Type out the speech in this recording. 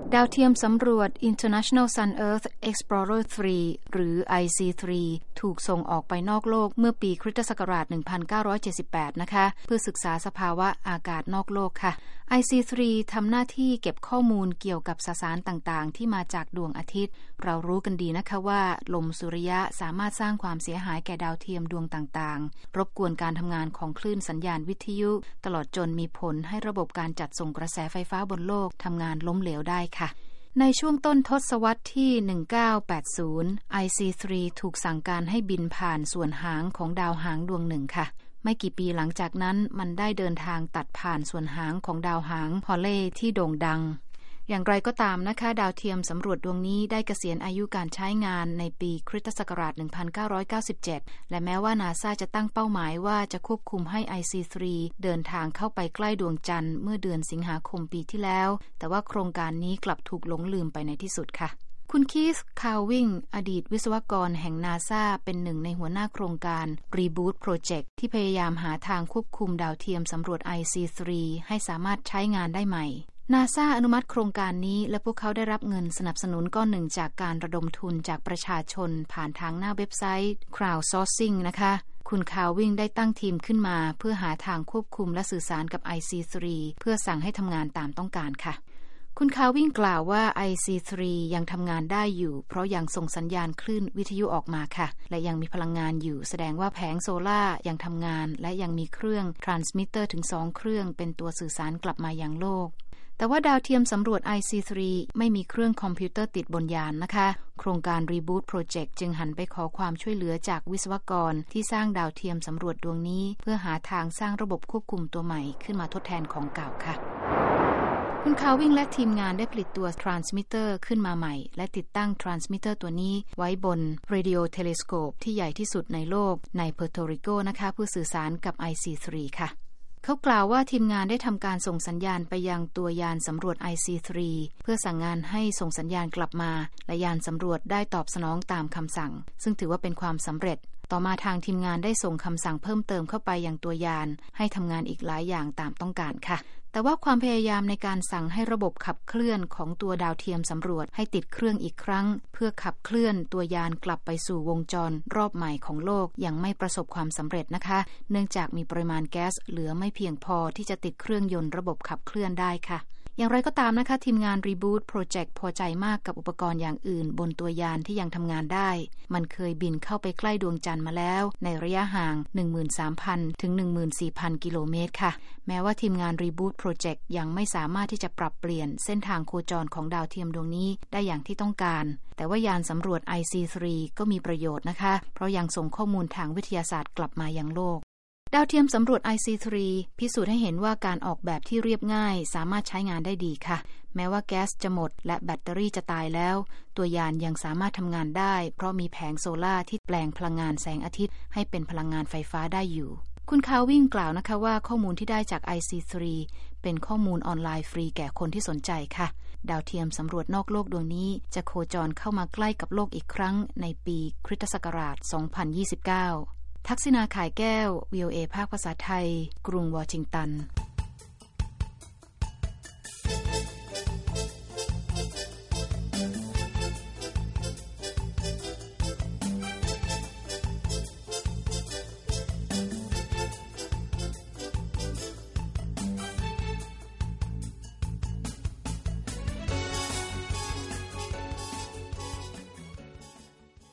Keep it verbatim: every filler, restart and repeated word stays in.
ดาวเทียมสำรวจ International Sun-Earth Explorer สาม หรือ ไอ ซี สาม ถูกส่งออกไปนอกโลกเมื่อปีคริสตศักราช หนึ่งพันเก้าร้อยเจ็ดสิบแปด นะคะเพื่อศึกษาสภาวะอากาศนอกโลกค่ะ ไอ ซี สาม ทำหน้าที่เก็บข้อมูลเกี่ยวกับสสารต่างๆที่มาจากดวงอาทิตย์เรารู้กันดีนะคะว่าลมสุริยะสามารถสร้างความเสียหายแก่ดาวเทียมดวงต่างๆรบกวนการทำงานของคลื่นสัญญาณวิทยุตลอดจนมีผลให้ระบบการจัดส่งกระแสไฟฟ้าบนโลกทำงานล้มเหลวได้ค่ะในช่วงต้นทศวรรษที่ หนึ่งพันเก้าร้อยแปดสิบ ไอ ซี สาม ถูกสั่งการให้บินผ่านส่วนหางของดาวหางดวงหนึ่งค่ะไม่กี่ปีหลังจากนั้นมันได้เดินทางตัดผ่านส่วนหางของดาวหางฮอลเลย์ที่โด่งดังอย่างไรก็ตามนะคะดาวเทียมสำรวจดวงนี้ได้เกษียณอายุการใช้งานในปีคริสตศักราช หนึ่งพันเก้าร้อยเก้าสิบเจ็ด และแม้ว่า NASA จะตั้งเป้าหมายว่าจะควบคุมให้ ไอ ซี สาม เดินทางเข้าไปใกล้ดวงจันทร์เมื่อเดือนสิงหาคมปีที่แล้วแต่ว่าโครงการนี้กลับถูกหลงลืมไปในที่สุดค่ะคุณคีธ คาร์วิงอดีตวิศวกรแห่ง NASA เป็นหนึ่งในหัวหน้าโครงการ Reboot Project ที่พยายามหาทางควบคุมดาวเทียมสำรวจ ไอ ซี สาม ให้สามารถใช้งานได้ใหม่NASA อนุมัติโครงการนี้และพวกเขาได้รับเงินสนับสนุนก้อนหนึ่งจากการระดมทุนจากประชาชนผ่านทางหน้าเว็บไซต์ Crowdsourcing นะคะคุณคาร์วิงได้ตั้งทีมขึ้นมาเพื่อหาทางควบคุมและสื่อสารกับ ไอ ซี สาม เพื่อสั่งให้ทำงานตามต้องการค่ะคุณคาร์วิงกล่าวว่า ไอ ซี สาม ยังทำงานได้อยู่เพราะยังส่งสัญญาณคลื่นวิทยุออกมาค่ะและยังมีพลังงานอยู่แสดงว่าแผงโซล่ายังทำงานและยังมีเครื่องทรานสมิตเตอร์ถึงสองเครื่องเป็นตัวสื่อสารกลับมายังโลกแต่ว่าดาวเทียมสำรวจ ไอ ซี สาม ไม่มีเครื่องคอมพิวเตอร์ติดบนยานนะคะโครงการ Reboot Project จึงหันไปขอความช่วยเหลือจากวิศวกรที่สร้างดาวเทียมสำรวจดวงนี้เพื่อหาทางสร้างระบบควบคุมตัวใหม่ขึ้นมาทดแทนของเก่าค่ะคุณคาร์วิงและทีมงานได้ผลิตตัวทรานสมิเตอร์ขึ้นมาใหม่และติดตั้งทรานสมิเตอร์ตัวนี้ไว้บน Radio Telescope ที่ใหญ่ที่สุดในโลกในเปอร์โตริโกนะคะเพื่อสื่อสารกับ ไอ ซี สาม ค่ะเขากล่าวว่าทีมงานได้ทำการส่งสัญญาณไปยังตัวยานสำรวจ ไอ ซี สาม เพื่อสั่งงานให้ส่งสัญญาณกลับมาและยานสำรวจได้ตอบสนองตามคำสั่งซึ่งถือว่าเป็นความสำเร็จต่อมาทางทีมงานได้ส่งคำสั่งเพิ่มเติมเข้าไปยังตัวยานให้ทำงานอีกหลายอย่างตามต้องการค่ะแต่ว่าความพยายามในการสั่งให้ระบบขับเคลื่อนของตัวดาวเทียมสำรวจให้ติดเครื่องอีกครั้งเพื่อขับเคลื่อนตัวยานกลับไปสู่วงจรรอบใหม่ของโลกยังไม่ประสบความสำเร็จนะคะเนื่องจากมีปริมาณแก๊สเหลือไม่เพียงพอที่จะติดเครื่องยนต์ระบบขับเคลื่อนได้ค่ะอย่างไรก็ตามนะคะทีมงาน Reboot Project พอใจมากกับอุปกรณ์อย่างอื่นบนตัวยานที่ยังทำงานได้มันเคยบินเข้าไปใกล้ดวงจันทร์มาแล้วในระยะห่าง หนึ่งหมื่นสามพัน ถึง หนึ่งหมื่นสี่พัน กิโลเมตรค่ะแม้ว่าทีมงาน Reboot Project ยังไม่สามารถที่จะปรับเปลี่ยนเส้นทางโคจรของดาวเทียมดวงนี้ได้อย่างที่ต้องการแต่ว่ายานสำรวจ ไอ ซี สาม ก็มีประโยชน์นะคะเพราะยังส่งข้อมูลทางวิทยาศาสตร์กลับมายังโลกดาวเทียมสำรวจ ไอ ซี สาม พิสูจน์ให้เห็นว่าการออกแบบที่เรียบง่ายสามารถใช้งานได้ดีค่ะแม้ว่าแก๊สจะหมดและแบตเตอรี่จะตายแล้วตัวยานยังสามารถทำงานได้เพราะมีแผงโซล่าที่แปลงพลังงานแสงอาทิตย์ให้เป็นพลังงานไฟฟ้าได้อยู่คุณคาร์วิงกล่าวนะคะว่าข้อมูลที่ได้จาก ไอ ซี สาม เป็นข้อมูลออนไลน์ฟรีแก่คนที่สนใจค่ะดาวเทียมสำรวจนอกโลกดวงนี้จะโคจรเข้ามาใกล้กับโลกอีกครั้งในปีคริสตศักราช สองพันยี่สิบเก้าทักษิณา ข่ายแก้ว วี โอ เอ ภาคภาษาไทยกรุงวอชิงตัน